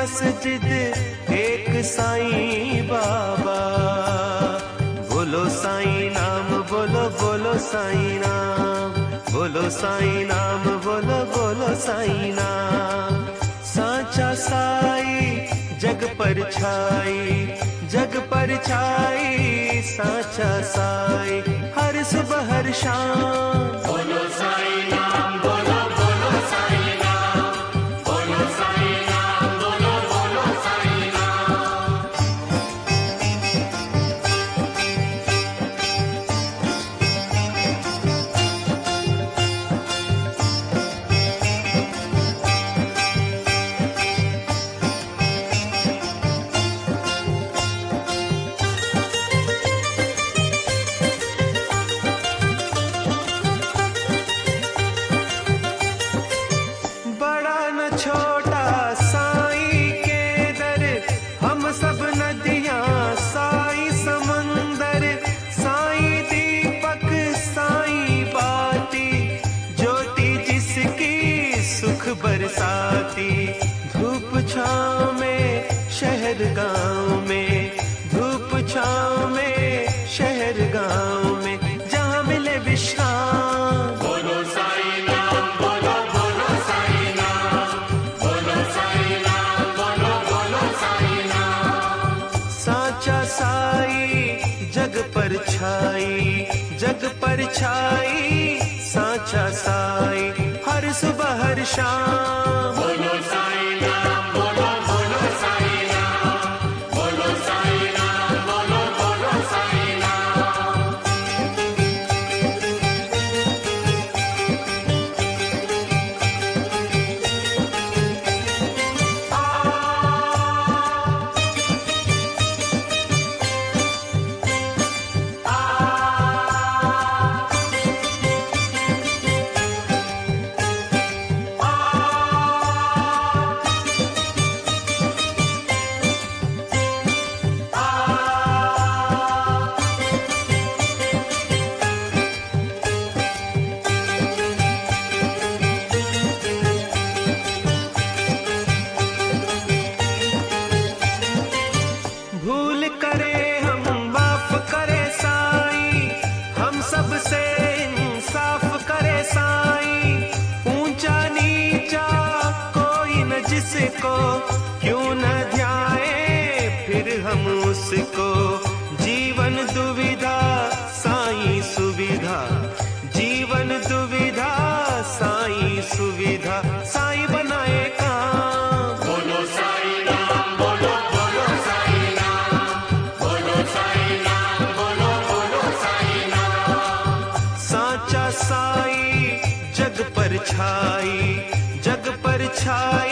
मस्जिद एक साईं बाबा। बोलो साईं नाम बोलो, बोलो साईं नाम, बोलो साईं नाम बोलो, बोलो साईं नाम। साचा साई जग पर छाई, जग पर छाई साचा साई। हर सुबह हर शाम बोलो साईं नाम बोलो, बोलो साईं नाम, बोलो साईं नाम बोलो, बोलो साईं नाम। बड़ा न छोटा साईं के दर, हम सब नदियां साईं समंदर। साईं दीपक साईं बाती, ज्योति जिसकी सुख बरसाती। धूप छाँव में शहर गांव में, धूप छाँव में शहर गांव में, जहाँ मिले विश्राम। बोलो साईं नाम बोलो, बोलो साईं नाम, बोलो साईं नाम बोलो, बोलो साईं नाम। साचा साई जग पर छाई, जग पर छाई साचा साई। हर सुबह हर शाम बोलो साईं नाम बोलो, बोलो साईं नाम, बोलो साईं नाम बोलो, बोलो साईं नाम। भूल करे हम माफ करे साईं, हम सब से इंसाफ करे साईं। ऊंचा नीचा कोई न जिसको, क्यों न ध्याए फिर हम उसको। जीवन दुविधा साईं सुविधा, जीवन दुविधा साईं सुविधा। साईं बनाए काम बोलो साईं नाम बोलो, बोलो साईं नाम, बोलो साईं नाम बोलो, बोलो साईं नाम। साचा साई जग पर छाई, जग पर छाई।